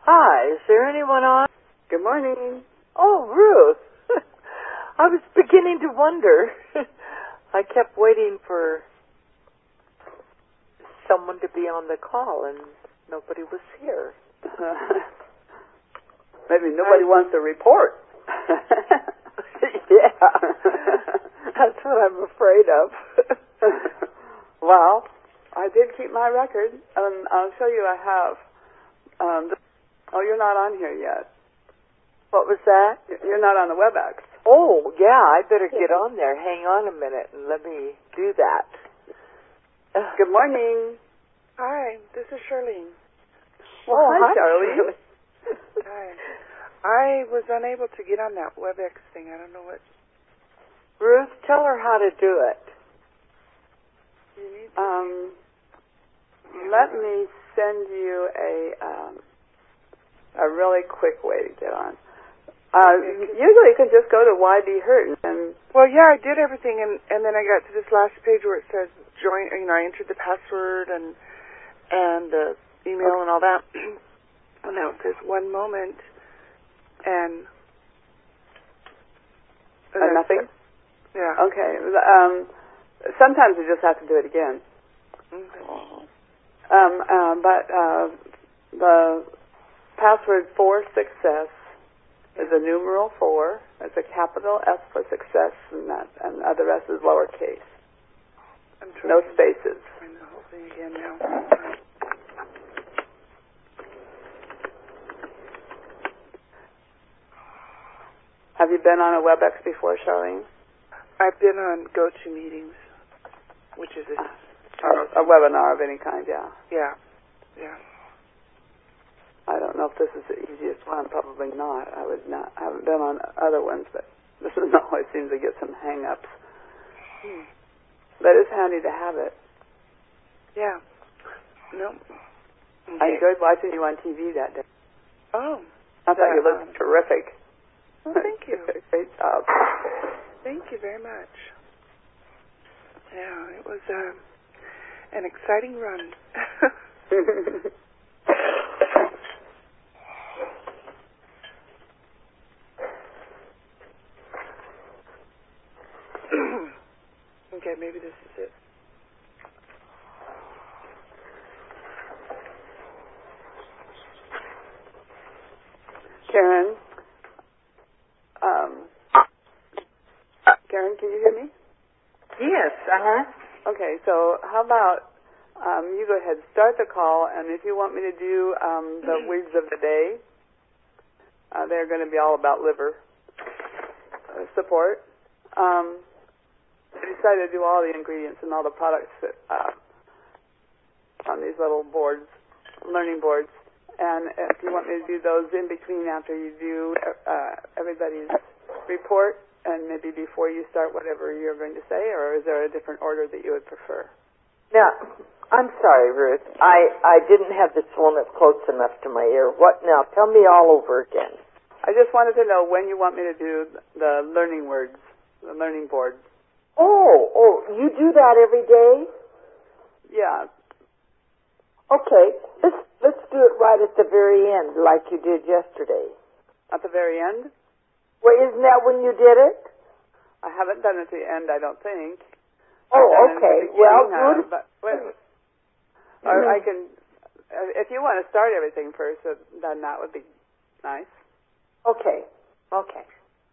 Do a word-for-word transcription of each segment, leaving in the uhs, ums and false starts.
Hi, is there anyone on? Good morning. Oh, Ruth. I was beginning to wonder. I kept waiting for someone to be on the call, and nobody was here. Maybe nobody I... wants to report. Yeah, that's what I'm afraid of. Well, I did keep my record, and I'll show you I have. Um, the... Oh, you're not on here yet. What was that? You're not on the WebEx. Oh, yeah, I better get on there. Hang on a minute and let me do that. Good morning. Hi, this is Charlene. Well, oh, hi, hi, Charlene. Hi. I was unable to get on that WebEx thing. I don't know what... Ruth, tell her how to do it. You need to... Um, let me send you a um, a really quick way to get on. Uh, usually you can just go to Y B Hurt and... Well, yeah, I did everything, and, and then I got to this last page where it says join, you know, I entered the password and and the email okay. and all that. And now it says one moment, and... Uh, nothing? Yeah. Okay. Um, sometimes you just have to do it again. Okay. Um, uh, but uh, the password for success is a numeral four. It's a capital S for success, and that, and the rest is lowercase. I'm no spaces. Find the whole thing again now. Have you been on a WebEx before, Charlene? I've been on GoToMeetings, which is a, uh, a webinar of any kind, yeah. Yeah, yeah. I don't know if this is the easiest one. Probably not. I would not. I haven't been on other ones, but this one always seems to get some hang-ups. Hmm. But it's handy to have it. Yeah. No. Okay. I enjoyed watching you on T V that day. Oh. I thought you looked um, terrific. Well, thank you. Great job. Thank you very much. Yeah, it was uh, an exciting run. Okay, maybe this is it. Karen, um, Karen, can you hear me? Yes, uh-huh. Okay, so how about um, you go ahead, start the call, and if you want me to do um, the words of the day, uh, they're going to be all about liver uh, support. Um, I decided to do all the ingredients and all the products that, uh, on these little boards, learning boards. And if you want me to do those in between after you do uh, everybody's report and maybe before you start whatever you're going to say, or is there a different order that you would prefer? Now, I'm sorry, Ruth. I, I didn't have this phone up close enough to my ear. What now? Tell me all over again. I just wanted to know when you want me to do the learning words, the learning board. Oh, oh, you do that every day? Yeah. Okay, let's let's do it right at the very end, like you did yesterday. At the very end? Well, isn't that when you did it? I haven't done it at the end, I don't think. Oh, okay. Well, good. Uh, but wait, or I can, uh, if you want to start everything first, uh, then that would be nice. Okay. Okay.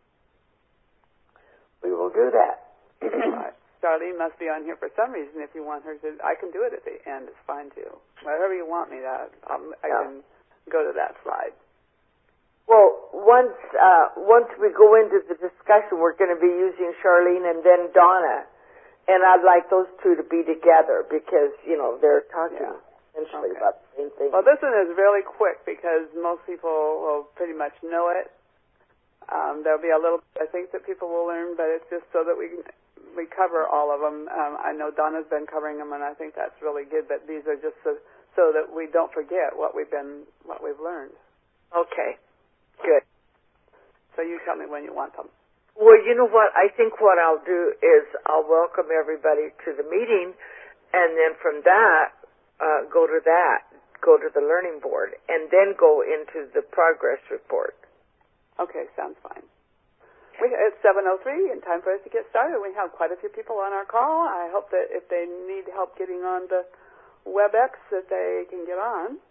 We will do that. Right. Charlene must be on here for some reason. If you want her to, I can do it at the end. It's fine too. Whatever you want me to, um, I yeah. can go to that slide. Well, once uh, once we go into the discussion, we're going to be using Charlene and then Donna, and I'd like those two to be together because you know they're talking yeah. essentially okay. about the same thing. Well, this one is really quick because most people will pretty much know it. Um, there'll be a little, I think, that people will learn, but it's just so that we can. We cover all of them. Um, I know Donna's been covering them, and I think that's really good. But these are just so, so that we don't forget what we've been, what we've learned. Okay, good. So you tell me when you want them. Well, you know what? I think what I'll do is I'll welcome everybody to the meeting, and then from that, uh, go to that, go go to the learning board and then go into the progress report. Okay, sounds fine. We, it's seven oh three and time for us to get started. We have quite a few people on our call. I hope that if they need help getting on the WebEx that they can get on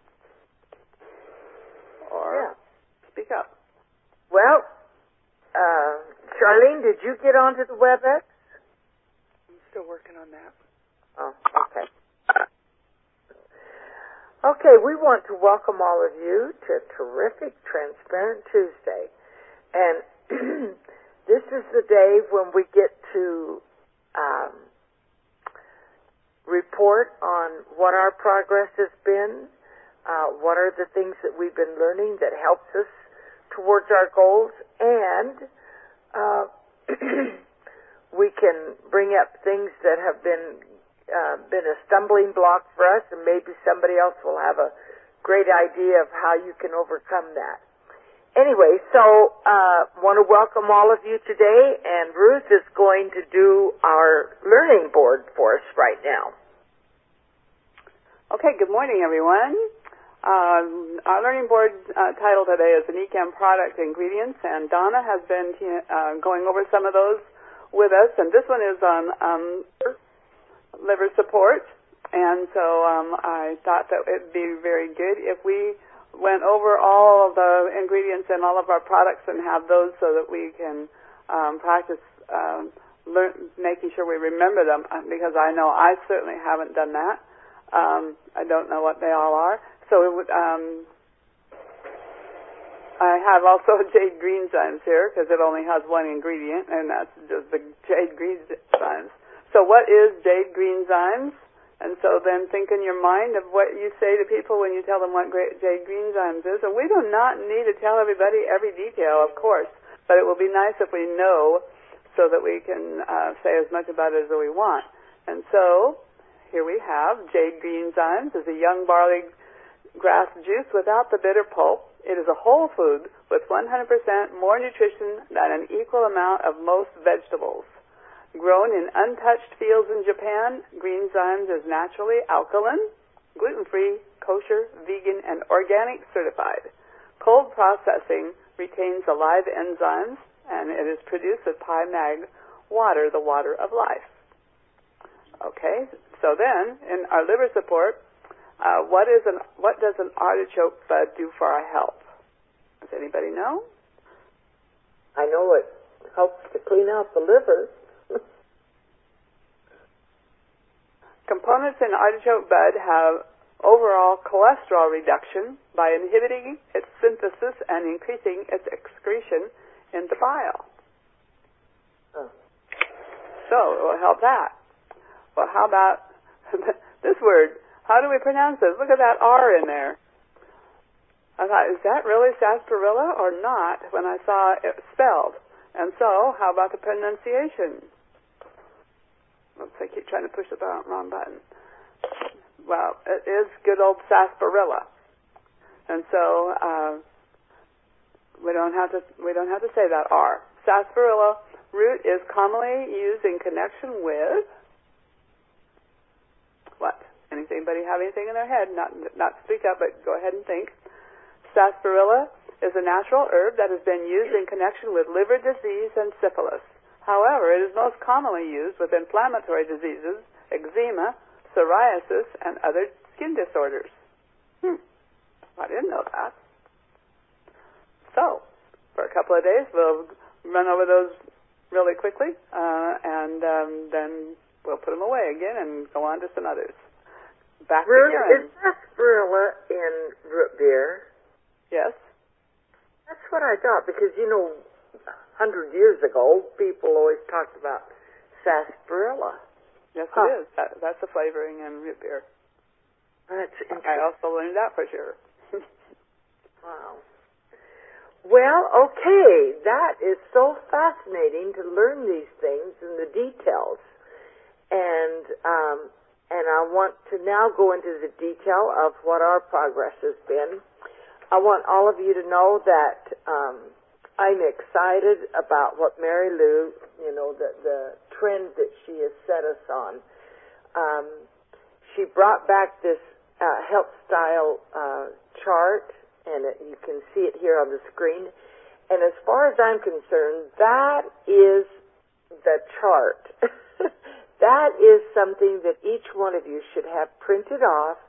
or yeah. speak up. Well, uh, Charlene, did you get onto the WebEx? I'm still working on that. Oh, okay. Okay, we want to welcome all of you to Terrific Transparent Tuesday. And this is the day when we get to um, report on what our progress has been, uh, what are the things that we've been learning that helps us towards our goals, and uh, we can bring up things that have been Uh, been a stumbling block for us, and maybe somebody else will have a great idea of how you can overcome that. Anyway, so uh, want to welcome all of you today, and Ruth is going to do our learning board for us right now. Okay, good morning, everyone. Um, our learning board uh, title today is the NECAM product ingredients, and Donna has been uh, going over some of those with us, and this one is on um, liver support, and so um, I thought that it would be very good if we went over all of the ingredients in all of our products and have those so that we can um, practice um, learn, making sure we remember them, because I know I certainly haven't done that. Um, I don't know what they all are. So it would, um, I have also Jade Greenzymes here because it only has one ingredient, and that's just the Jade Greenzymes. So what is Jade Greenzymes? And so then think in your mind of what you say to people when you tell them what Jade Greenzymes is. And we do not need to tell everybody every detail, of course, but it will be nice if we know so that we can uh, say as much about it as we want. And so here we have Jade Greenzymes is a young barley grass juice without the bitter pulp. It is a whole food with one hundred percent more nutrition than an equal amount of most vegetables. Grown in untouched fields in Japan, Greenzymes is naturally alkaline, gluten-free, kosher, vegan, and organic certified. Cold processing retains the live enzymes, and it is produced with Pi-Mag water, the water of life. Okay, so then, in our liver support, uh, what is an what does an artichoke bud do for our health? Does anybody know? I know it helps to clean out the liver. Components in artichoke bud have overall cholesterol reduction by inhibiting its synthesis and increasing its excretion in the bile. Oh. So it will help that. Well, how about this word? How do we pronounce this? Look at that R in there. I thought, is that really sarsaparilla or not when I saw it spelled? And so, how about the pronunciation? Oops, I keep trying to push the wrong button. Well, it is good old sarsaparilla, and so uh, we don't have to we don't have to say that R. Sarsaparilla root is commonly used in connection with what? Anybody have anything in their head? Not not speak up, but go ahead and think. Sarsaparilla is a natural herb that has been used in connection with liver disease and syphilis. However, it is most commonly used with inflammatory diseases, eczema, psoriasis, and other skin disorders. Hmm. I didn't know that. So, for a couple of days, we'll run over those really quickly, uh, and um, then we'll put them away again and go on to some others. Back Ruth, to Karen. Is sarsaparilla in root beer? Yes. That's what I thought, because, you know, a hundred years ago, people always talked about sarsaparilla. Yes, huh. it is. That, that's the flavoring in root beer. That's interesting. I also learned that for sure. Wow. Well, okay, that is so fascinating to learn these things and the details. And um, and I want to now go into the detail of what our progress has been. I want all of you to know that um, I'm excited about what Mary Lou, you know, the, the trend that she has set us on. Um, she brought back this uh, health style uh, chart, and it, you can see it here on the screen. And as far as I'm concerned, that is the chart. That is something that each one of you should have printed off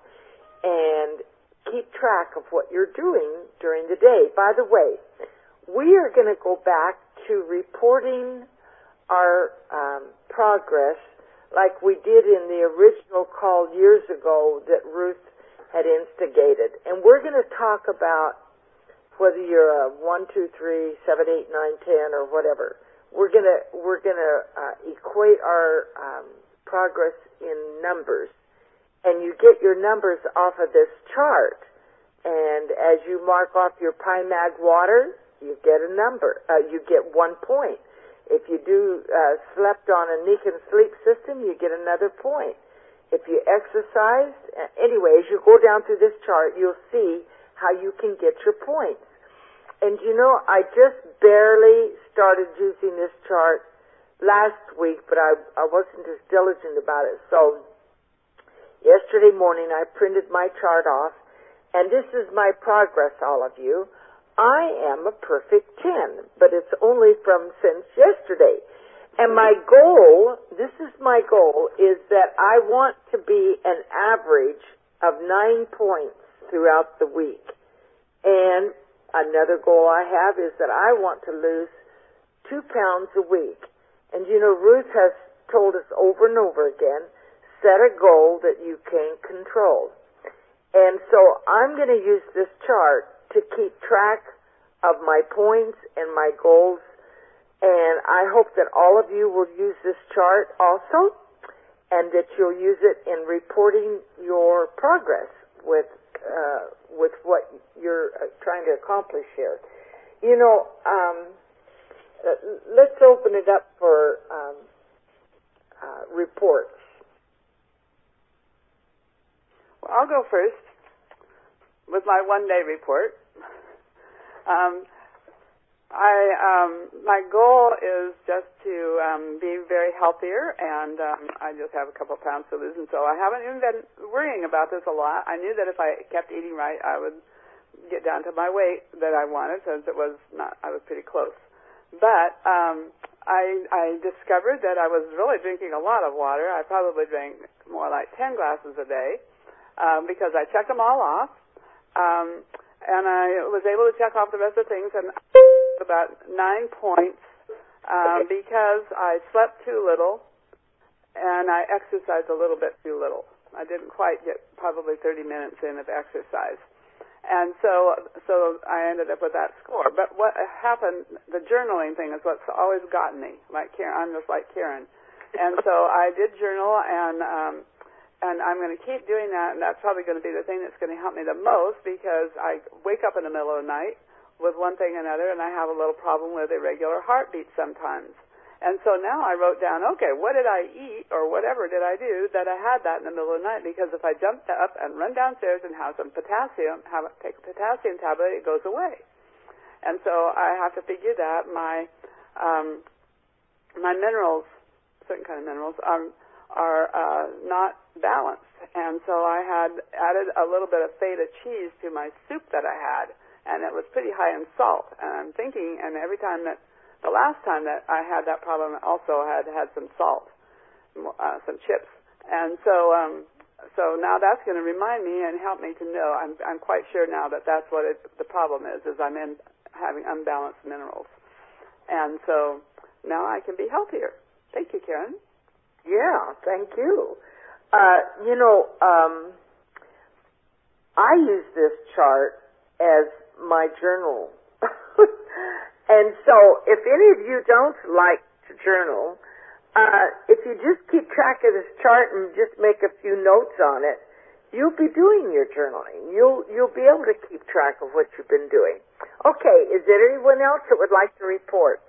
and keep track of what you're doing during the day. By the way, we are going to go back to reporting our um, progress like we did in the original call years ago that Ruth had instigated. And we're going to talk about whether you're a one, two, three, seven, eight, nine, ten, or whatever. We're gonna we're gonna uh, equate our um, progress in numbers, and you get your numbers off of this chart. And as you mark off your P-MAG water, you get a number. Uh, you get one point. If you do uh, slept on a Nican sleep system, you get another point. If you exercised, uh, anyway, as you go down through this chart, you'll see how you can get your points. And you know, I just barely started using this chart last week, but I, I wasn't as diligent about it. So yesterday morning I printed my chart off, and this is my progress, all of you. I am a perfect ten, but it's only from since yesterday. And my goal, this is my goal, is that I want to be an average of nine points throughout the week. And another goal I have is that I want to lose two pounds a week. And you know, Ruth has told us over and over again, set a goal that you can control. And so I'm going to use this chart to keep track of my points and my goals. And I hope that all of you will use this chart also, and that you'll use it in reporting your progress with uh, with what you're uh, trying to accomplish here. You know, um, uh, let's open it up for um, uh, reports. Well, I'll go first with my one-day report. Um, I um, my goal is just to um, be very healthier, and um, I just have a couple of pounds to lose, and so I haven't even been worrying about this a lot. I knew that if I kept eating right, I would get down to my weight that I wanted, since it was not, I was pretty close. But um, I, I discovered that I was really drinking a lot of water. I probably drank more like ten glasses a day um, because I checked them all off, um, and I was able to check off the rest of the things, and about nine points um, because I slept too little and I exercised a little bit too little. I didn't quite get probably thirty minutes in of exercise. And so so I ended up with that score. But what happened, the journaling thing is what's always gotten me. Like Karen, I'm just like Karen. And so I did journal, and um, and I'm going to keep doing that, and that's probably going to be the thing that's going to help me the most, because I wake up in the middle of the night with one thing or another, and I have a little problem with irregular heartbeat sometimes. And so now I wrote down, okay, what did I eat or whatever did I do that I had that in the middle of the night? Because if I jump up and run downstairs and have some potassium, have a, take a potassium tablet, it goes away. And so I have to figure that my um, my minerals, certain kind of minerals, are are uh, not balanced. And so I had added a little bit of feta cheese to my soup that I had, and it was pretty high in salt. And I'm thinking, and every time that, the last time that I had that problem, I also had had some salt, uh, some chips. And so, um, so now that's going to remind me and help me to know. I'm, I'm quite sure now that that's what it, the problem is, is I'm in having unbalanced minerals. And so now I can be healthier. Thank you, Karen. Yeah, thank you. Uh, you know, um, I use this chart as my journal. And so if any of you don't like to journal, uh, if you just keep track of this chart and just make a few notes on it, you'll be doing your journaling. You'll, you'll be able to keep track of what you've been doing. Okay, is there anyone else that would like to report?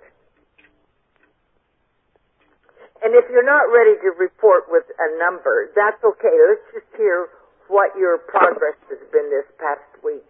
And if you're not ready to report with a number, that's okay. Let's just hear what your progress has been this past week.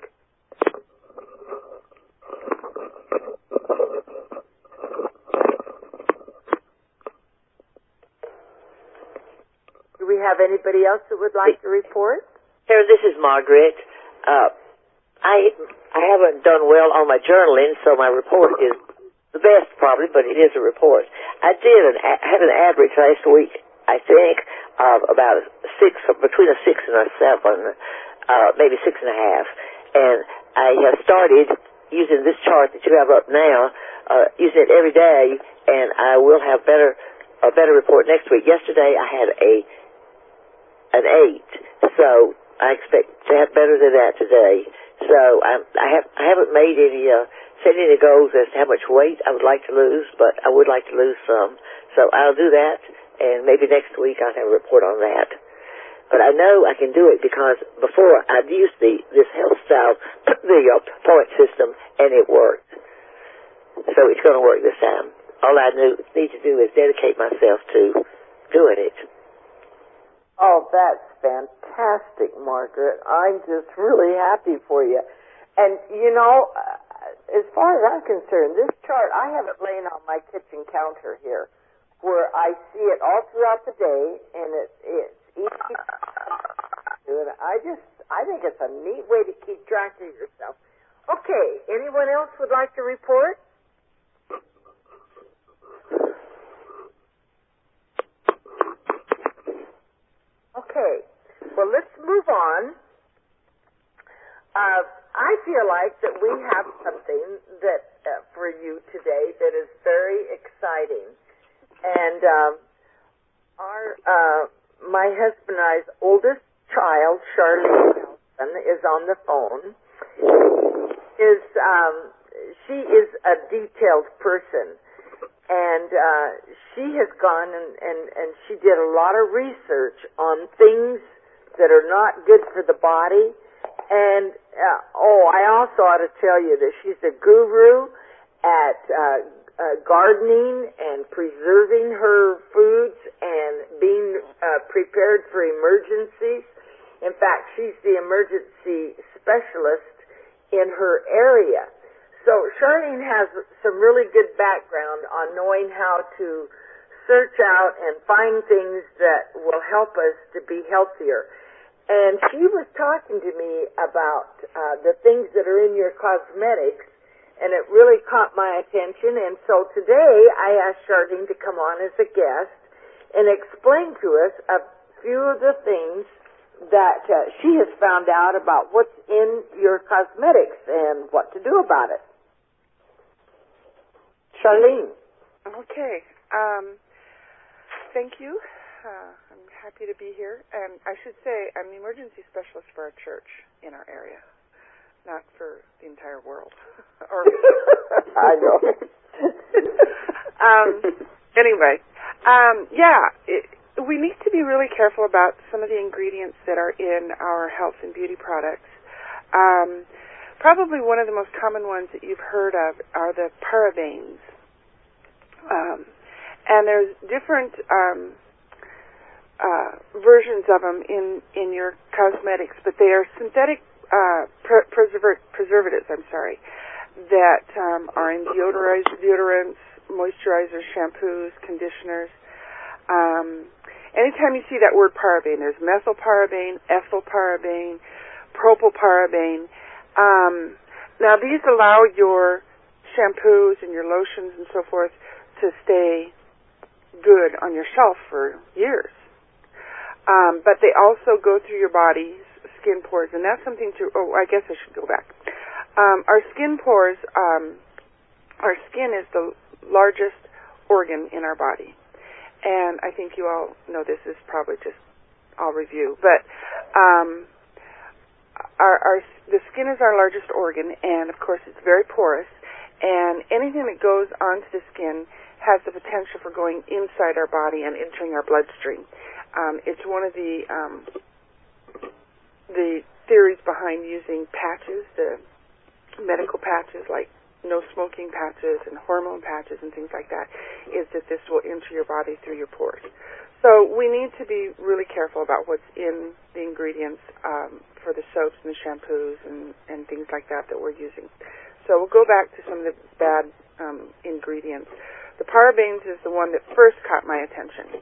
Do we have anybody else that would like to report? Sarah, this is Margaret. Uh, I I haven't done well on my journaling, so my report is the best probably, but it is a report. I did an, I had an average last week, I think, of about a six, between a six and a seven, uh, maybe six and a half. And I have started using this chart that you have up now, uh, using it every day, and I will have better a better report next week. Yesterday I had a an eight, so I expect to have better than that today. So I, I have I haven't made any uh, set any goals as to how much weight I would like to lose, but I would like to lose some. So I'll do that, and maybe next week I'll have a report on that. But I know I can do it because before I'd used the this health style, the uh, point system, and it worked. So it's going to work this time. All I knew, need to do is dedicate myself to doing it. Oh, that's fantastic, Margaret. I'm just really happy for you. And, you know, uh, as far as I'm concerned, this chart, I have it laying on my kitchen counter here, where I see it all throughout the day, and it, it's easy. And I just, I think it's a neat way to keep track of yourself. Okay, anyone else would like to report? Okay, well, let's move on. Uh, I feel like that we have something that uh, for you today that is very exciting. And um, our uh, my husband and I's oldest child, Charlene Nelson, is on the phone. Is um, she is a detailed person. And uh, she has gone and, and, and she did a lot of research on things that are not good for the body. And, uh, oh, I also ought to tell you that she's a guru at uh, uh, gardening and preserving her foods and being uh, prepared for emergencies. In fact, she's the emergency specialist in her area. So Charlene has some really good background on knowing how to search out and find things that will help us to be healthier. And she was talking to me about uh, the things that are in your cosmetics, and it really caught my attention. And so today I asked Charlene to come on as a guest and explain to us a few of the things that uh, she has found out about what's in your cosmetics and what to do about it. Charlene. Okay. Um, thank you. Uh, I'm happy to be here. And I should say I'm the emergency specialist for our church in our area, not for the entire world. or I know. um, anyway, um, yeah, it, we need to be really careful about some of the ingredients that are in our health and beauty products. Um, probably one of the most common ones that you've heard of are the parabens. Um, and there's different um, uh, versions of them in, in your cosmetics, but they are synthetic uh, pre- preserver- preservatives, I'm sorry, that um, are in deodoriz- deodorants, moisturizers, shampoos, conditioners. Um, anytime you see that word paraben, there's methylparaben, ethylparaben, propylparaben. Um, now, these allow your shampoos and your lotions and so forth to stay good on your shelf for years. Um, but they also go through your body's skin pores, and that's something to, oh, I guess I should go back. Um, our skin pores, um, our skin is the largest organ in our body. And I think you all know this is probably just, I'll review. But um, our, our the skin is our largest organ, and, of course, it's very porous. And anything that goes onto the skin has the potential for going inside our body and entering our bloodstream. Um, it's one of the um, the theories behind using patches, the medical patches like no smoking patches and hormone patches and things like that, is that this will enter your body through your pores. So we need to be really careful about what's in the ingredients um, for the soaps and the shampoos and, and things like that that we're using. So we'll go back to some of the bad um, ingredients. The parabens is the one that first caught my attention.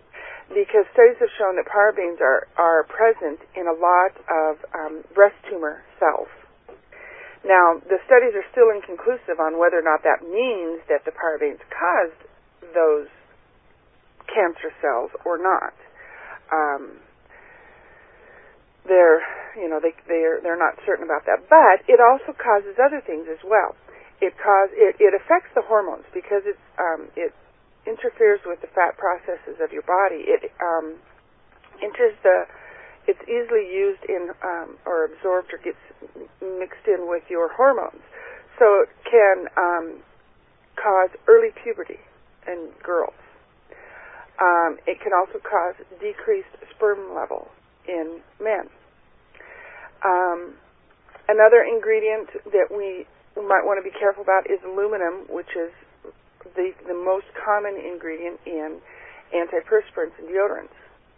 because studies have shown that parabens are, are present in a lot of um, breast tumor cells. Now, the studies are still inconclusive on whether or not that means that the parabens caused those cancer cells or not. Um, they're, you know, they they're they're not certain about that. But it also causes other things as well. It cause it, it affects the hormones because it's um, it interferes with the fat processes of your body. It um, enters the It's easily used in um, or absorbed or gets mixed in with your hormones. So it can um, cause early puberty in girls. Um, it can also cause decreased sperm level in men. Um, another ingredient that we might want to be careful about is aluminum, which is the, the most common ingredient in antiperspirants and deodorants.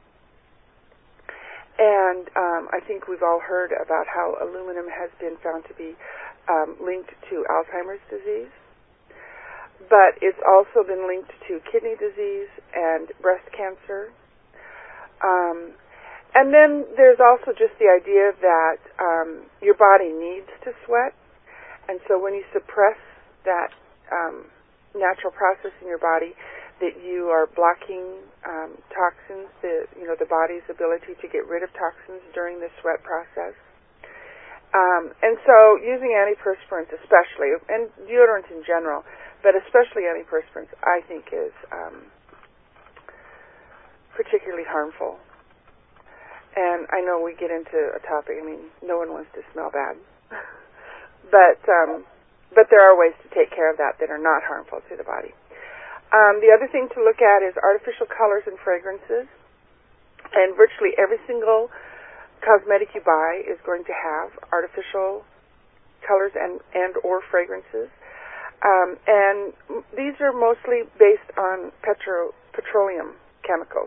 And um, I think we've all heard about how aluminum has been found to be um, linked to Alzheimer's disease. But it's also been linked to kidney disease and breast cancer. Um, and then there's also just the idea that um, your body needs to sweat. And so when you suppress that um, natural process in your body, that you are blocking um, toxins, the you know the body's ability to get rid of toxins during the sweat process. Um, and so using antiperspirants especially, and deodorants in general, but especially antiperspirants, I think is um, particularly harmful. And I know we get into a topic, I mean, no one wants to smell bad. but um, but there are ways to take care of that that are not harmful to the body. Um, the other thing to look at is artificial colors and fragrances. And virtually every single cosmetic you buy is going to have artificial colors and, and or fragrances. Um, and these are mostly based on petro, petroleum chemicals.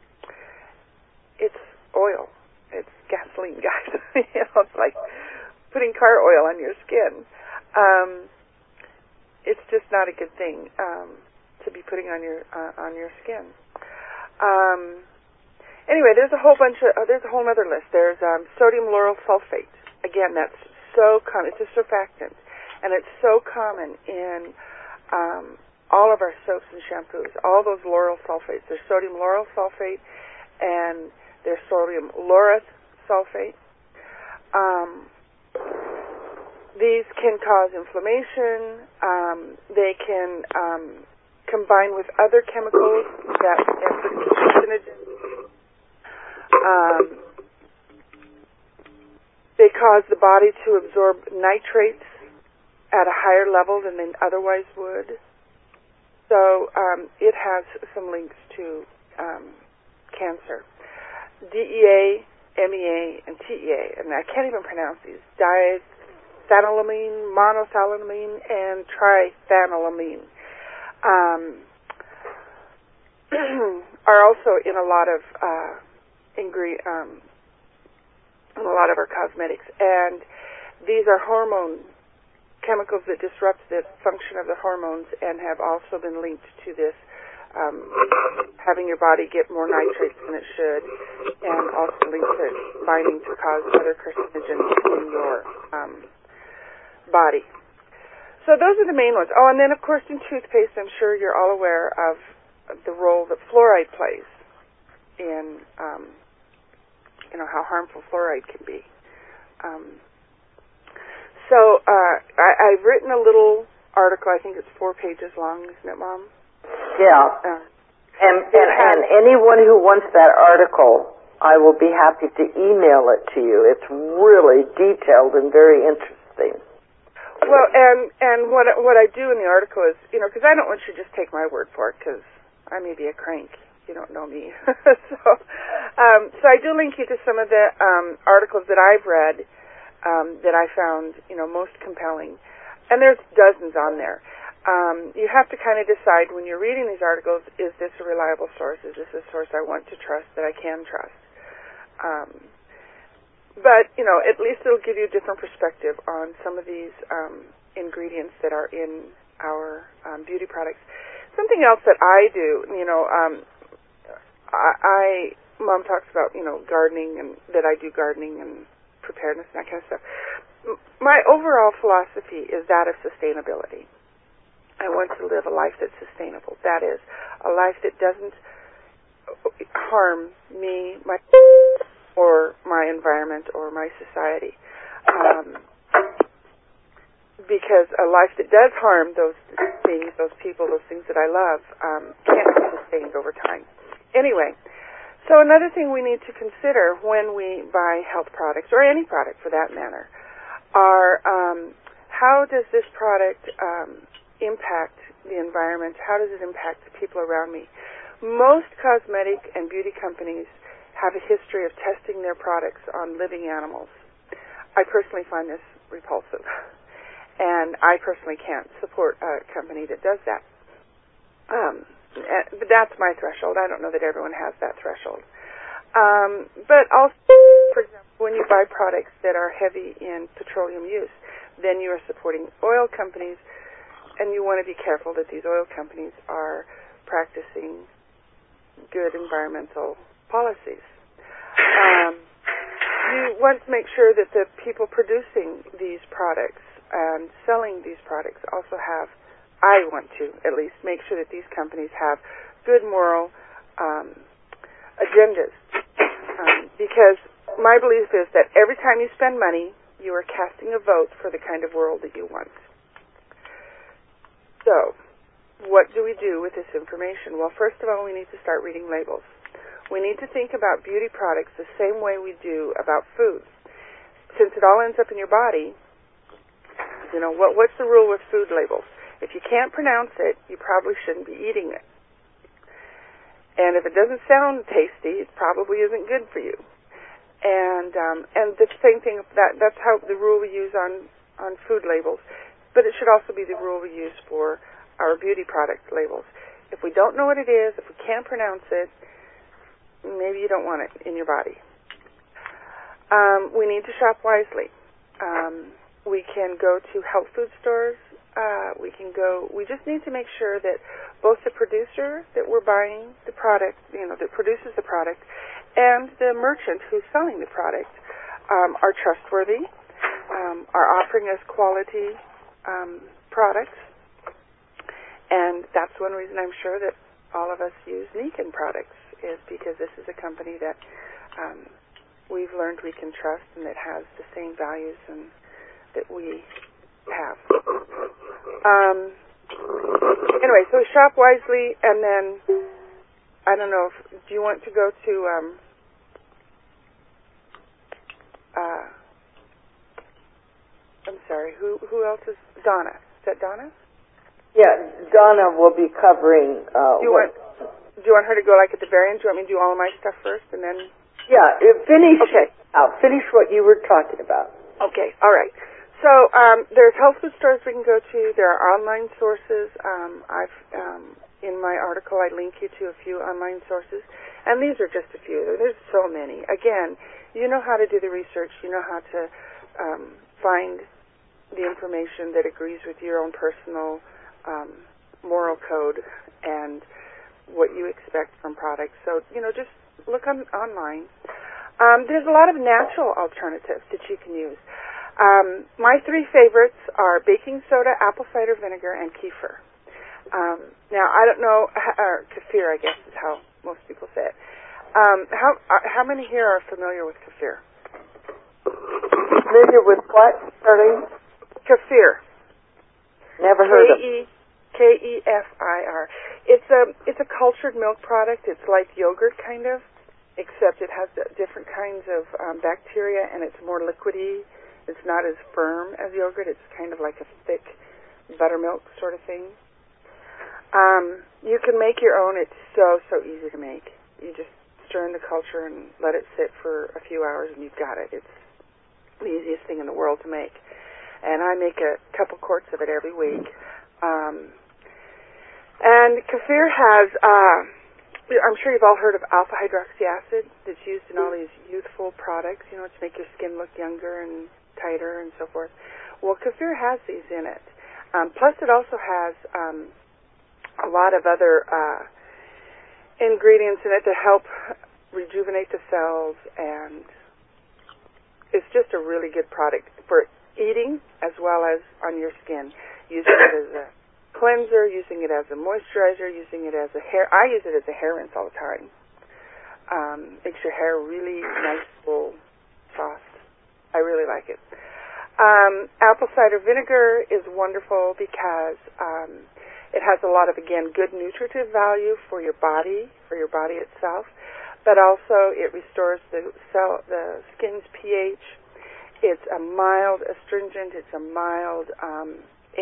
It's oil. It's gasoline, guys. you know, it's like putting car oil on your skin. Um, it's just not a good thing. Um, to be putting on your uh, on your skin. Um, anyway, there's a whole bunch of uh, there's a whole other list. There's um, sodium lauryl sulfate. Again, that's so common. It's a surfactant, and it's so common in um, all of our soaps and shampoos. All those lauryl sulfates. There's sodium lauryl sulfate, and there's sodium laureth sulfate. Um, these can cause inflammation. Um, they can um, combined with other chemicals that carcinogens. Um, they cause the body to absorb nitrates at a higher level than they otherwise would. So um, it has some links to um, cancer. D E A, M E A, and T E A, and I can't even pronounce these, diethanolamine, monoethylamine, and triphenylamine. Um, are also in a lot of uh, ingre- um, in a lot of our cosmetics, and these are hormone chemicals that disrupt the function of the hormones, and have also been linked to this um, having your body get more nitrates than it should, and also linked to binding to cause other carcinogens in your um, body. So those are the main ones. Oh, and then, of course, in toothpaste, I'm sure you're all aware of the role that fluoride plays in, um, you know, how harmful fluoride can be. Um, so uh, I, I've written a little article. I think it's four pages long, isn't it, Mom? Yeah. Uh, and, and, and anyone who wants that article, I will be happy to email it to you. It's really detailed and very interesting. Well, and and what what I do in the article is, you know, because I don't want you to just take my word for it, because I may be a crank. You don't know me. so, um, so I do link you to some of the um, articles that I've read um, that I found, you know, most compelling, and there's dozens on there. Um, you have to kind of decide when you're reading these articles: is this a reliable source? Is this a source I want to trust, that I can trust? Um, But, you know, at least it'll give you a different perspective on some of these um, ingredients that are in our um, beauty products. Something else that I do, you know, um, I, I, Mom talks about, you know, gardening and that I do gardening and preparedness and that kind of stuff. My overall philosophy is that of sustainability. I want to live a life that's sustainable. That is, a life that doesn't harm me, my or my environment or my society. Um, because a life that does harm those things, those people, those things that I love, um, can't be sustained over time. Anyway, so another thing we need to consider when we buy health products, or any product for that matter, are um, how does this product um, impact the environment? How does it impact the people around me? Most cosmetic and beauty companies have a history of testing their products on living animals. I personally find this repulsive, and I personally can't support a company that does that. Um, but that's my threshold. I don't know that everyone has that threshold. Um, but also, for example, when you buy products that are heavy in petroleum use, then you are supporting oil companies, and you want to be careful that these oil companies are practicing good environmental policies. Um, you want to make sure that the people producing these products and selling these products also have, I want to at least, make sure that these companies have good moral um, agendas. Um, because my belief is that every time you spend money, you are casting a vote for the kind of world that you want. So, what do we do with this information? Well, first of all, we need to start reading labels. We need to think about beauty products the same way we do about food. Since it all ends up in your body, you know, what, what's the rule with food labels? If you can't pronounce it, you probably shouldn't be eating it. And if it doesn't sound tasty, it probably isn't good for you. And um, and the same thing, that that's how the rule we use on, on food labels. But it should also be the rule we use for our beauty product labels. If we don't know what it is, if we can't pronounce it, maybe you don't want it in your body. Um, we need to shop wisely. Um, we can go to health food stores. Uh, we can go, we just need to make sure that both the producer that we're buying the product, you know, that produces the product, and the merchant who's selling the product um, are trustworthy, um, are offering us quality um, products. And that's one reason I'm sure that all of us use Nikken products, is because this is a company that um, we've learned we can trust and that has the same values and that we have. Um, anyway, so shop wisely, and then, I don't know, if, do you want to go to, um, uh, I'm sorry, who who else is, Donna? Is that Donna? Yeah, Donna will be covering, uh, do you want, do you want her to go like at the very end? Do you want me to do all of my stuff first, and then? Yeah, finish, okay. uh, finish what you were talking about. Okay, all right. So um, there's health food stores we can go to. There are online sources. Um, I've um, in my article I link you to a few online sources, and these are just a few. There's so many. Again, you know how to do the research. You know how to um, find the information that agrees with your own personal um, moral code and what you expect from products. So you know, just look on online. Um, there's a lot of natural alternatives that you can use. Um, my three favorites are baking soda, apple cider vinegar, and kefir. Um, now, I don't know, or kefir, I guess is how most people say it. Um, how uh, how many here are familiar with kefir? Familiar with what, Charlene? Kefir. Never heard of it. K E F I R. It's a it's a cultured milk product. It's like yogurt, kind of, except it has different kinds of um, bacteria, and it's more liquidy. It's not as firm as yogurt. It's kind of like a thick buttermilk sort of thing. Um, you can make your own. It's so, so easy to make. You just stir in the culture and let it sit for a few hours, and you've got it. It's the easiest thing in the world to make. And I make a couple quarts of it every week. Um, and kefir has, uh, I'm sure you've all heard of alpha hydroxy acid that's used in all these youthful products, you know, to make your skin look younger and tighter and so forth. Well, kefir has these in it. Um, plus, it also has um, a lot of other uh, ingredients in it to help rejuvenate the cells, and it's just a really good product for eating as well as on your skin. Using it as a cleanser, using it as a moisturizer, using it as a hair. I use it as a hair rinse all the time. Um, makes your hair really nice, full, soft. I really like it. Um, apple cider vinegar is wonderful because um, it has a lot of, again, good nutritive value for your body, for your body itself, but also it restores the cell, the skin's pH. It's a mild astringent. It's a mild um,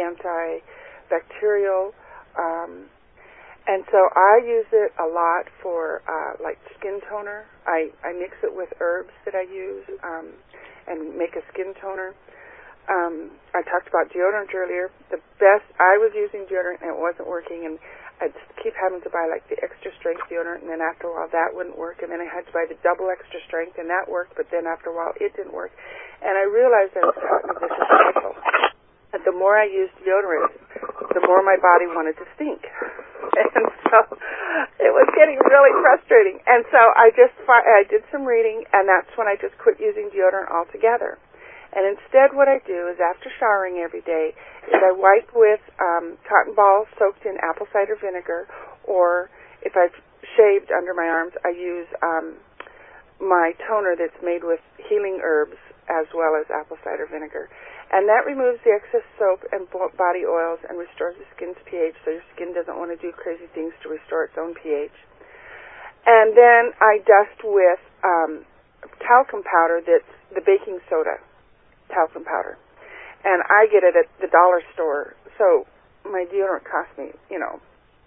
antibacterial. Um, and so I use it a lot for, uh, like, skin toner. I, I mix it with herbs that I use um, and make a skin toner. Um, I talked about deodorant earlier. The best, I was using deodorant and it wasn't working, and I'd keep having to buy like the extra strength deodorant, and then after a while that wouldn't work, and then I had to buy the double extra strength, and that worked, but then after a while it didn't work. And I realized I was caught in a vicious cycle. And the more I used deodorant, the more my body wanted to stink. And so it was getting really frustrating. And so I just, I did some reading, and that's when I just quit using deodorant altogether. And instead what I do is after showering every day is I wipe with um, cotton balls soaked in apple cider vinegar, or if I've shaved under my arms, I use um, my toner that's made with healing herbs as well as apple cider vinegar. And that removes the excess soap and body oils and restores the skin's pH, so your skin doesn't want to do crazy things to restore its own pH. And then I dust with um, talcum powder that's the baking soda talcum powder, and I get it at the dollar store. So my deodorant cost me, you know,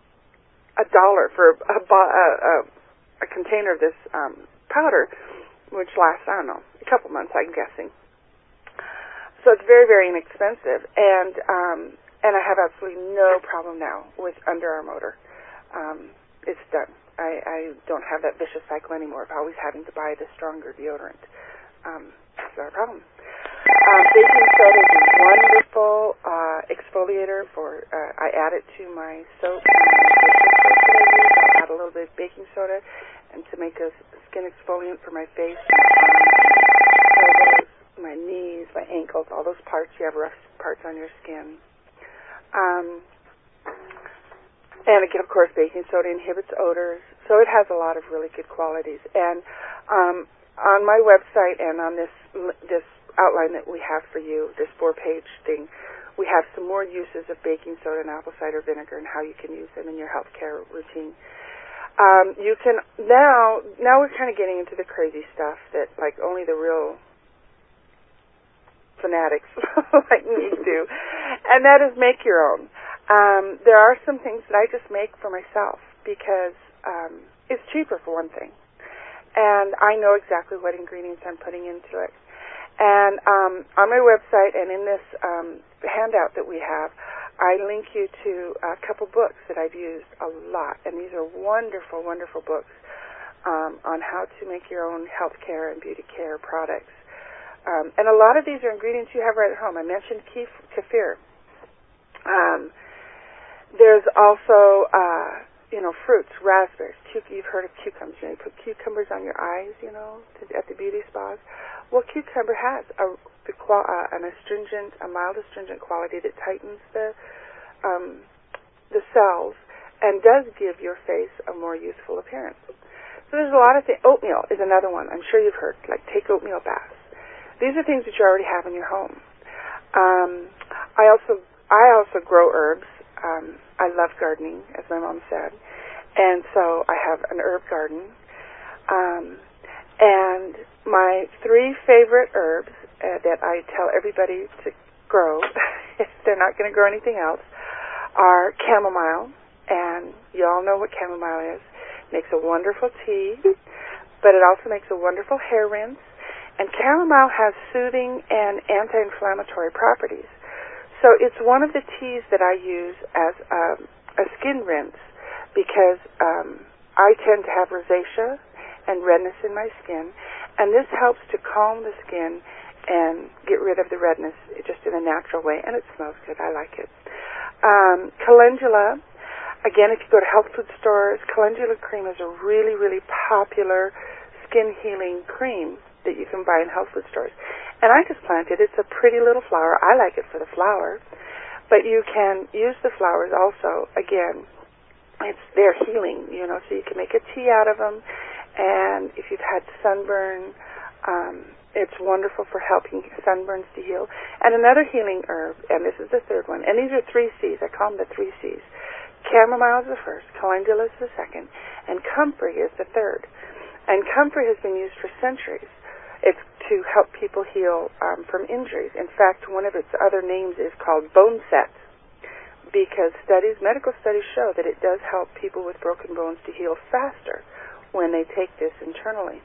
a dollar for a, a, a, a container of this um, powder, which lasts, I don't know, a couple months, I'm guessing. So it's very, very inexpensive, and um, and I have absolutely no problem now with Underarm odor. Um, it's done. I, I don't have that vicious cycle anymore of always having to buy the stronger deodorant. Um, it's not a problem. Um, baking soda is a wonderful uh, exfoliator. For uh, I add it to my soap. I add a little bit of baking soda, and to make a skin exfoliant for my face, my elbows, my knees, my ankles, all those parts. You have rough parts on your skin. Um, and again, of course, baking soda inhibits odors, so it has a lot of really good qualities. And um, on my website and on this this outline that we have for you, this four-page thing, we have some more uses of baking soda and apple cider vinegar and how you can use them in your healthcare routine. Um, you can now now we're kind of getting into the crazy stuff that like only the real fanatics like me do, and that is make your own. Um, there are some things that I just make for myself because um, it's cheaper for one thing, and I know exactly what ingredients I'm putting into it. And um, on my website and in this um, handout that we have, I link you to a couple books that I've used a lot, and these are wonderful, wonderful books um, on how to make your own health care and beauty care products. Um, and a lot of these are ingredients you have right at home. I mentioned kef- kefir. Um, there's also, uh, you know, fruits, raspberries. Cu- you've heard of cucumbers. You know, you put cucumbers on your eyes, you know, to, at the beauty spas. Well, cucumber has a, the qual- uh, an astringent, a mild astringent quality that tightens the um, the cells and does give your face a more youthful appearance. So there's a lot of things. Oatmeal is another one. I'm sure you've heard. Like take oatmeal baths. These are things that you already have in your home. Um, I also I also grow herbs. Um, I love gardening, as my mom said, and so I have an herb garden. Um, And my three favorite herbs uh, that I tell everybody to grow, if they're not going to grow anything else, are chamomile. And you all know what chamomile is. It makes a wonderful tea, but it also makes a wonderful hair rinse. And chamomile has soothing and anti-inflammatory properties. So it's one of the teas that I use as a, a skin rinse because um, I tend to have rosacea and redness in my skin, and this helps to calm the skin and get rid of the redness just in a natural way, and it smells good. I like it. Um, calendula again, if you go to health food stores, calendula cream is a really, really popular skin healing cream that you can buy in health food stores. And I just planted. It's a pretty little flower. I like it for the flower. But you can use the flowers also. Again, it's they're healing, you know, so you can make a tea out of them. And if you've had sunburn, um, it's wonderful for helping sunburns to heal. And another healing herb, and this is the third one, and these are three C's. I call them the three C's. Chamomile is the first, calendula is the second, and comfrey is the third. And comfrey has been used for centuries. It's to help people heal um, from injuries. In fact, one of its other names is called bone set, because studies, medical studies show that it does help people with broken bones to heal faster when they take this internally.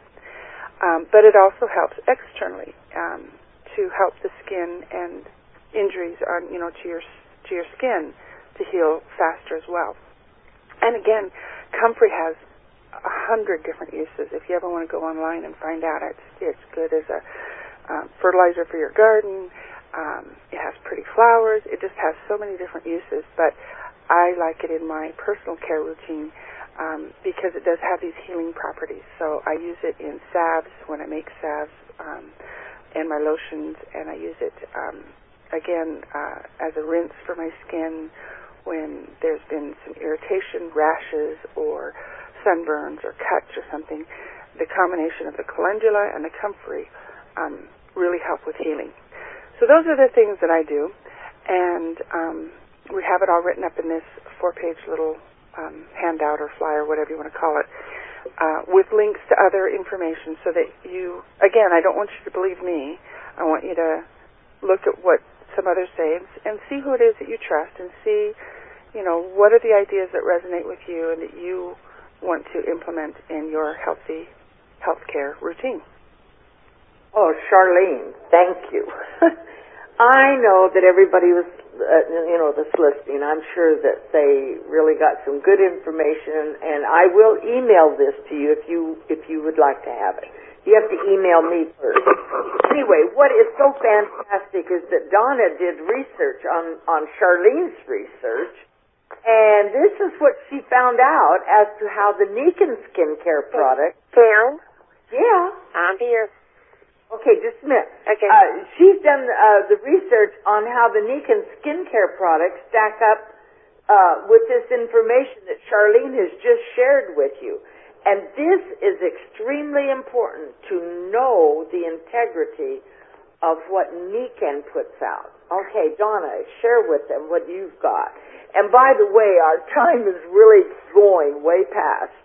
Um, but it also helps externally um, to help the skin and injuries on, you know, to your to your skin to heal faster as well. And again, comfrey has a hundred different uses. If you ever want to go online and find out, it's it's good as a um, fertilizer for your garden. Um, it has pretty flowers. It just has so many different uses. But I like it in my personal care routine um, because it does have these healing properties. So I use it in salves when I make salves um, and my lotions, and I use it um, again uh, as a rinse for my skin when there's been some irritation, rashes, or sunburns or cuts or something. The combination of the calendula and the comfrey um, really help with healing. So those are the things that I do, and um, we have it all written up in this four-page little um, handout or flyer, whatever you want to call it, uh, with links to other information so that you, again, I don't want you to believe me. I want you to look at what some others say and see who it is that you trust and see, you know, what are the ideas that resonate with you and that you want to implement in your healthy healthcare routine. Oh, Charlene, thank you. I know that everybody was, uh, you know, that's listening, I'm sure that they really got some good information, and I will email this to you if you if you would like to have it. You have to email me first. Anyway, what is so fantastic is that Donna did research on, on Charlene's research, and this is what she found out as to how the Nikken skincare product... Karen? Yeah. I'm here. Okay, just a minute. Okay. Uh, she's done uh, the research on how the Nikken skincare products stack up uh, with this information that Charlene has just shared with you. And this is extremely important to know the integrity of what Nikken puts out. Okay, Donna, share with them what you've got. And by the way, our time is really going way past.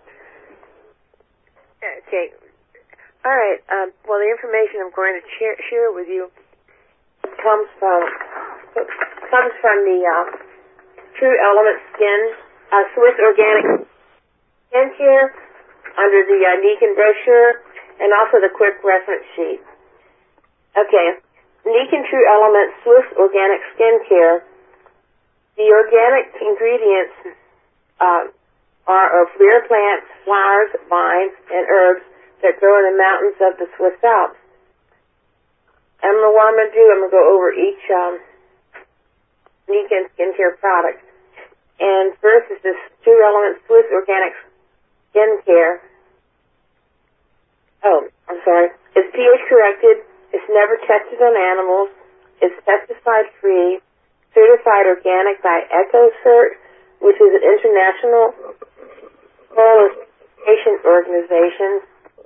Okay. All right. Um, well, the information I'm going to share, share with you comes from comes from the uh, True Element Skin uh, Swiss Organic Skincare under the uh, Nikken brochure, and also the quick reference sheet. Okay. Nikken True Element Swiss Organic Skincare. The organic ingredients uh, are of rare plants, flowers, vines, and herbs that grow in the mountains of the Swiss Alps. And what I'm going to do, I'm going to go over each um, Nikken skincare product. And first is this True Element Swiss Organic Skincare. Oh, I'm sorry. It's pH corrected. It's never tested on animals. It's pesticide free. Certified organic by EcoCert, which is an international qualification organization.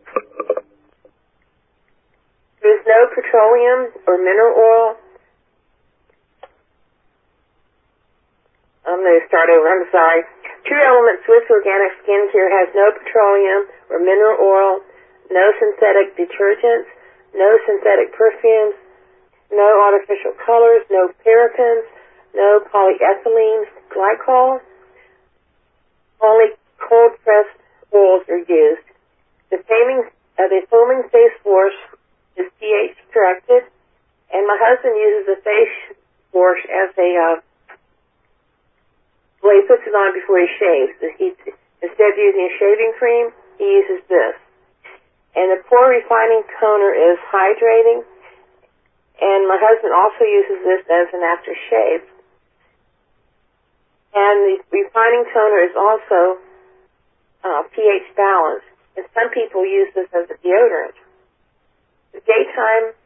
There's no petroleum or mineral oil. I'm going to start over. I'm sorry. True Element Swiss Organic Skincare has no petroleum or mineral oil, no synthetic detergents, no synthetic perfumes, no artificial colors, no parabens, no polyethylene glycol. Only cold-pressed oils are used. The foaming, uh, the foaming face wash is pH corrected, and my husband uses the face wash as a, uh, well, he puts it on before he shaves. He, instead of using a shaving cream, he uses this. And the pore refining toner is hydrating, and my husband also uses this as an aftershave. And And the refining toner is also uh, pH balanced. And some people use this as a deodorant. The daytime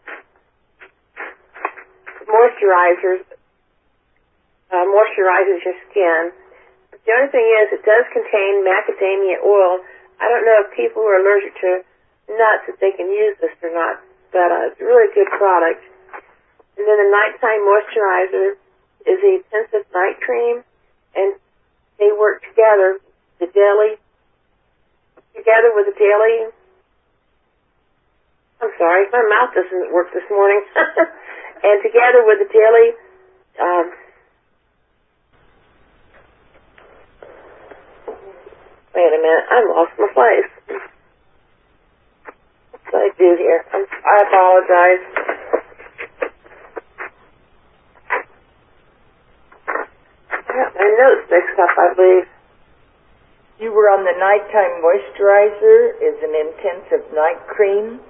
moisturizers uh, moisturizes your skin. But the only thing is, it does contain macadamia oil. I don't know if people who are allergic to nuts, if they can use this or not, but uh, it's a really good product. And then the nighttime moisturizer is the intensive night cream, and they work together, the daily, together with the daily, I'm sorry, my mouth doesn't work this morning, and together with the daily, um, wait a minute, I lost my place. What did I do here? I'm, I apologize. I got my notes mixed up, I believe. You were on the nighttime moisturizer, is an intensive night cream.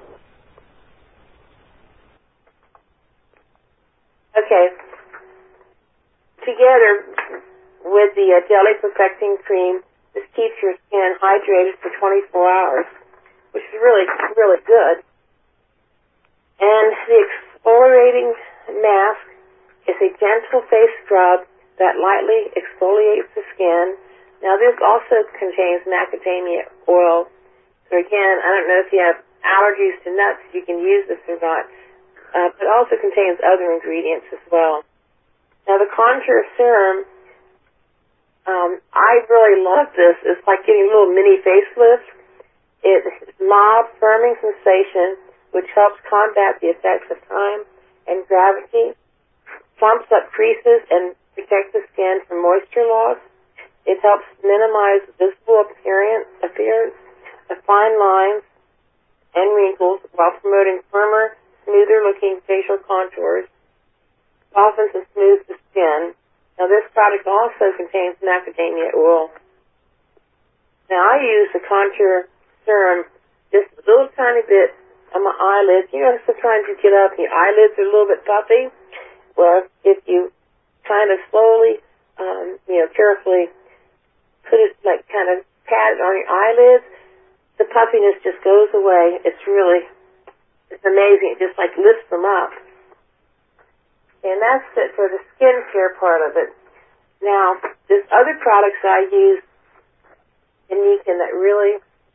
Okay. Together with the uh, Daily Perfecting Cream, this keeps your skin hydrated for twenty-four hours, which is really, really good. And the exfoliating mask is a gentle face scrub that lightly exfoliates the skin. Now, this also contains macadamia oil. So again, I don't know if you have allergies to nuts, if you can use this or not. Uh, but it also contains other ingredients as well. Now, the Contour Serum, um, I really love this. It's like getting a little mini facelift. It's mild, firming sensation, which helps combat the effects of time and gravity, plumps up creases and protects the skin from moisture loss. It helps minimize visible appearance, appearance of fine lines and wrinkles while promoting firmer, smoother-looking facial contours, softens and smooths the skin. Now, this product also contains macadamia oil. Now, I use the Contour Serum just a little tiny bit on my eyelids. You know, sometimes you get up and your eyelids are a little bit puffy. Well, if you kind of slowly, um, you know, carefully put it, like, kind of pat it on your eyelids, the puffiness just goes away. It's really, it's amazing. It just, like, lifts them up. And that's it for the skincare part of it. Now, there's other products I use in Nikken that really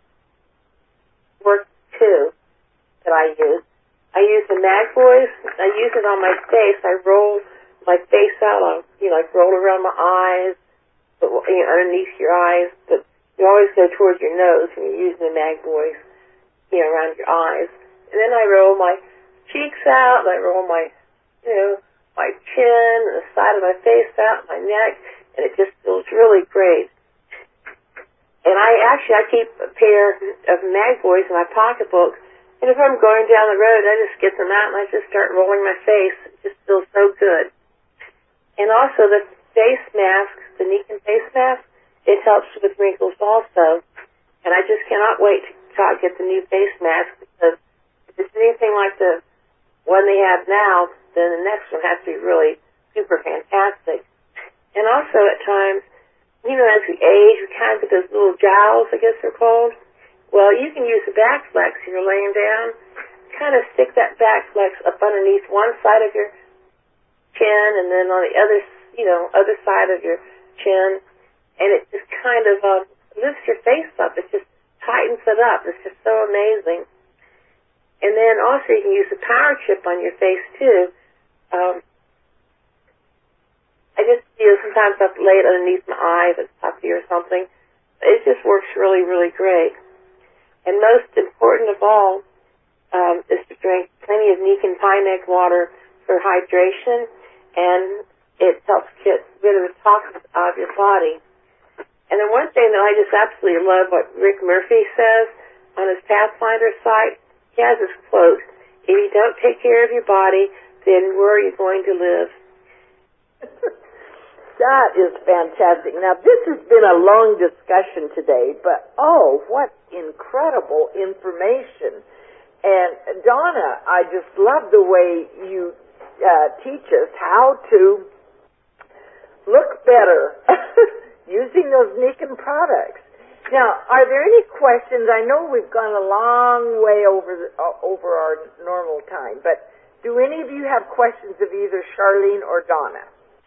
work, too, that I use. I use the Magboys. I use it on my face. I roll my face out. I, you know, like, roll around my eyes, but, you know, underneath your eyes, but you always go towards your nose when you're using the Magboys, you know, around your eyes. And then I roll my cheeks out, and I roll my, you know, my chin, and the side of my face out, my neck, and it just feels really great. And I actually, I keep a pair of Magboys in my pocketbook, and if I'm going down the road, I just get them out, and I just start rolling my face. It just feels so good. And also the face mask, the Nikken face mask, it helps with wrinkles also. And I just cannot wait to try to get the new face mask, because if it's anything like the one they have now, then the next one has to be really super fantastic. And also at times, you know, as we age, we kind of get those little jowls, I guess they're called. Well, you can use the back flex if you're laying down. Kind of stick that back flex up underneath one side of your chin, and then on the other, you know, other side of your chin, and it just kind of uh, lifts your face up. It just tightens it up. It's just so amazing. And then also you can use the power chip on your face too. Um, I just, you know, sometimes I have to lay it underneath my eye if it's puffy or something. It just works really, really great. And most important of all um, is to drink plenty of Nikken pine egg water for hydration, and it helps get rid of the toxins out of your body. And then one thing that I just absolutely love, what Rick Murphy says on his Pathfinder site, he has this quote: "If you don't take care of your body, then where are you going to live?" That is fantastic. Now, this has been a long discussion today, but oh, what incredible information. And Donna, I just love the way you uh, teach us how to look better using those Nikken products. Now, are there any questions? I know we've gone a long way over the, uh, over our normal time, but do any of you have questions of either Charlene or Donna?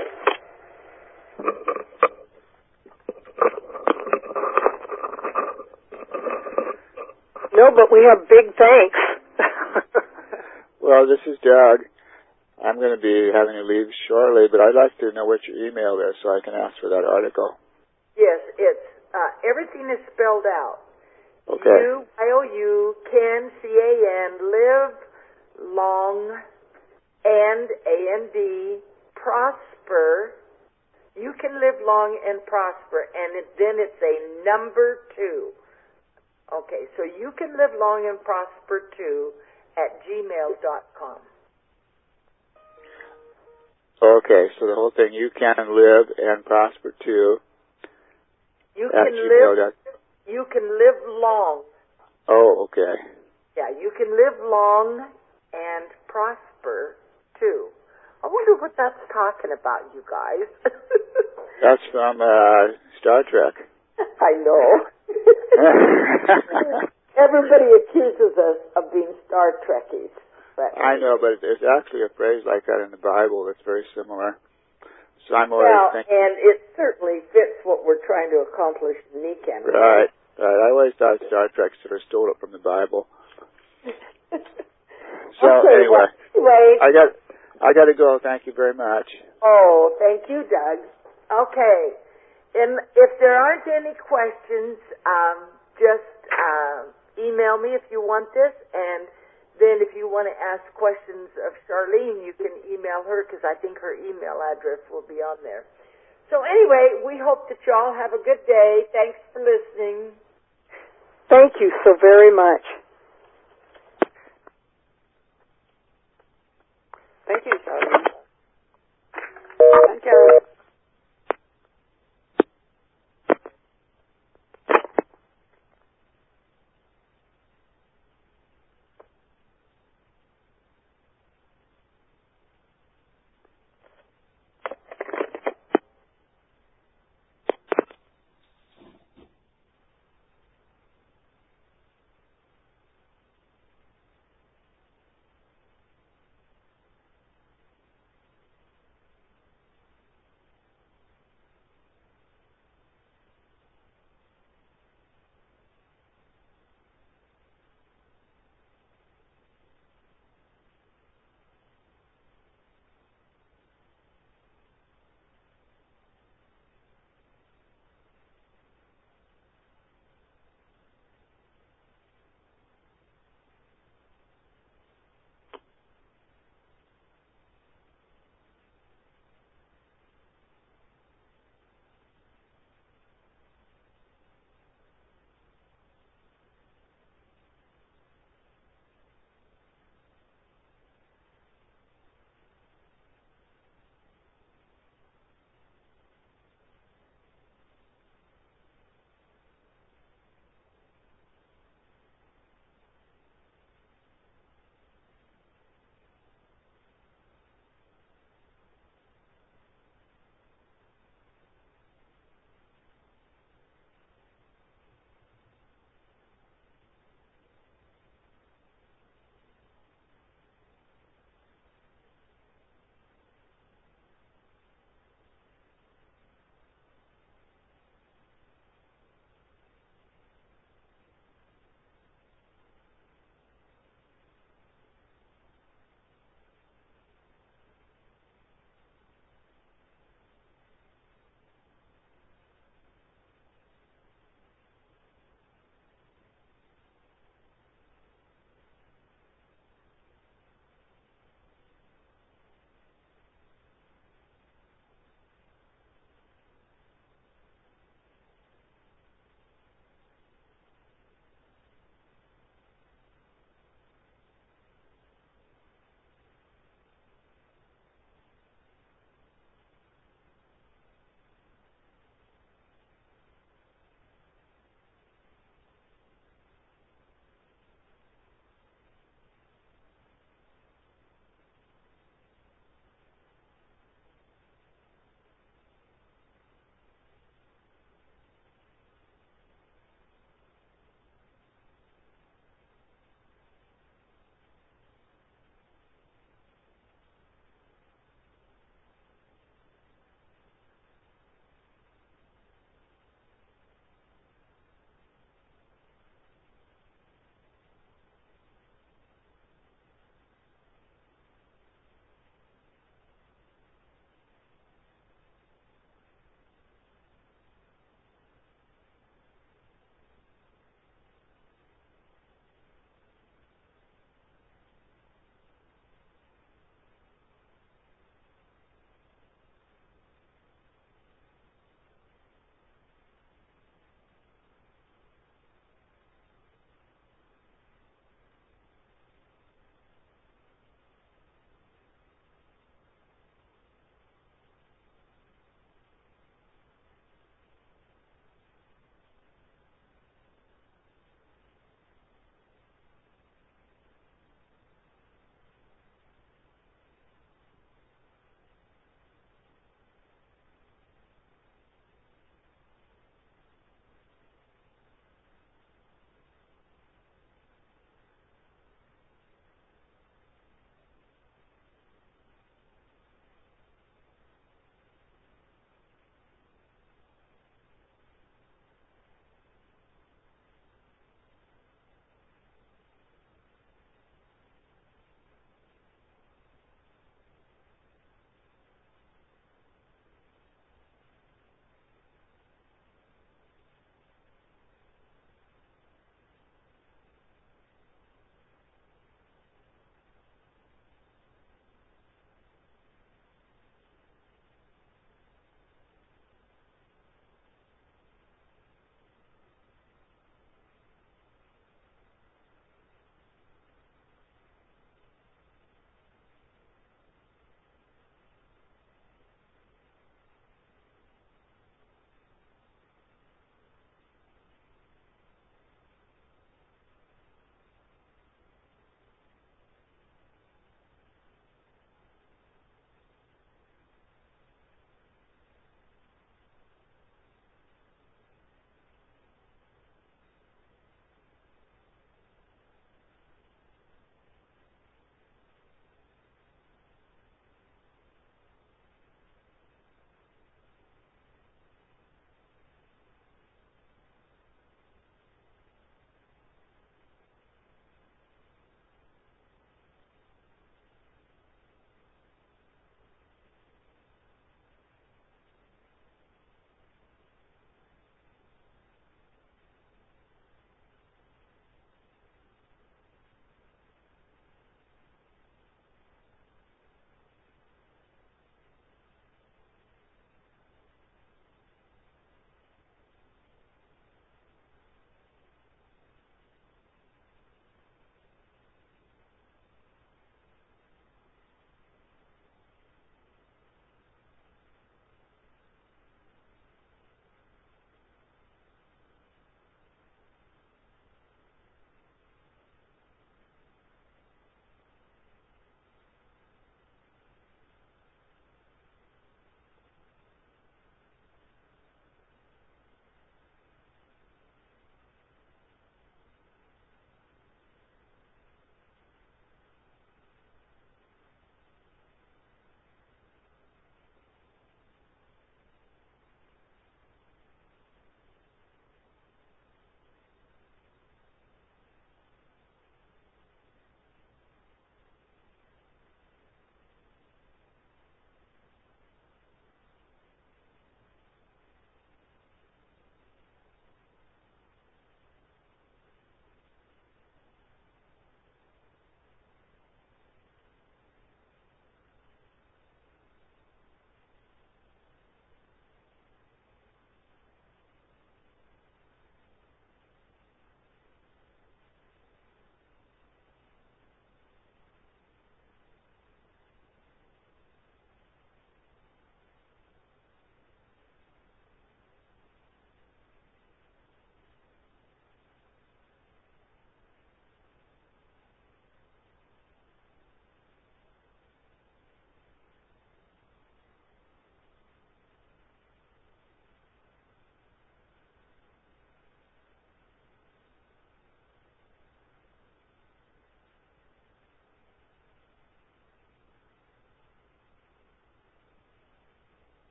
No, but we have big thanks. Well, this is Doug. I'm going to be having to leave shortly, but I'd like to know what your email is so I can ask for that article. Yes, it's uh, everything is spelled out. Okay. U I O U Ken C A N live long and A N D prosper. You can live long and prosper, and it, then it's a number two. Okay, so you can live long and prosper too at gmail dot com. Okay, so the whole thing, you can live and prosper too. You at can gmail. live. You can live long. Oh, okay. Yeah, you can live long and prosper too. I wonder what that's talking about, you guys. That's from uh, Star Trek. I know. Everybody accuses us of being Star Trekkies. But I know, but there's actually a phrase like that in the Bible that's very similar. So I'm well, always thinking... and it certainly fits what we're trying to accomplish in Nikken. Right, right. I always thought Star Trek sort of stole it from the Bible. So okay, anyway, well, anyway, I got, I got to go. Thank you very much. Oh, thank you, Doug. Okay, and if there aren't any questions, um, just uh, email me if you want this, and then if you want to ask questions of Charlene, you can email her because I think her email address will be on there. So anyway, we hope that you all have a good day. Thanks for listening. Thank you so very much. Thank you, Charlene. And Karen.